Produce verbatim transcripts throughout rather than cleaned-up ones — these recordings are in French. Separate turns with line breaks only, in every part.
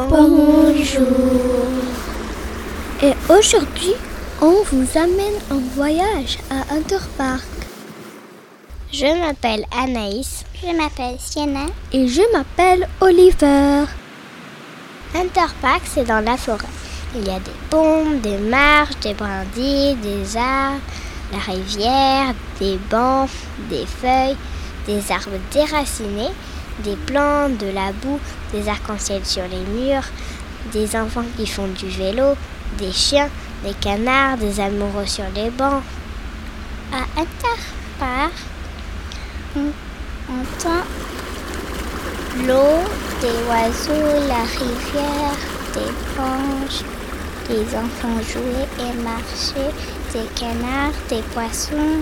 Bonjour.
Et aujourd'hui, on vous amène en voyage à Hunterpark.
Je m'appelle Anaïs.
Je m'appelle Sienna.
Et je m'appelle Oliver.
Hunterpark, c'est dans la forêt. Il y a des ponts, des marches, des brindilles, des arbres, la rivière, des bancs, des feuilles, des arbres déracinés, des plantes, de la boue, des arcs-en-ciel sur les murs, des enfants qui font du vélo, des chiens, des canards, des amoureux sur les bancs.
À Hunterpark, on entend l'eau, des oiseaux, la rivière, des branches, des enfants jouer et marcher, des canards, des poissons.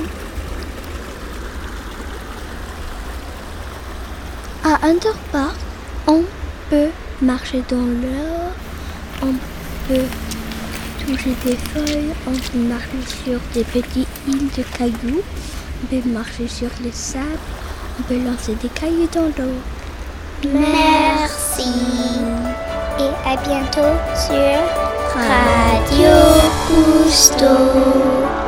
À Hunterpark, on peut marcher dans l'eau, on peut toucher des feuilles, on peut marcher sur des petites îles de cailloux, on peut marcher sur le sable, on peut lancer des cailloux dans l'eau.
Merci. Et à bientôt sur Radio Cousteau.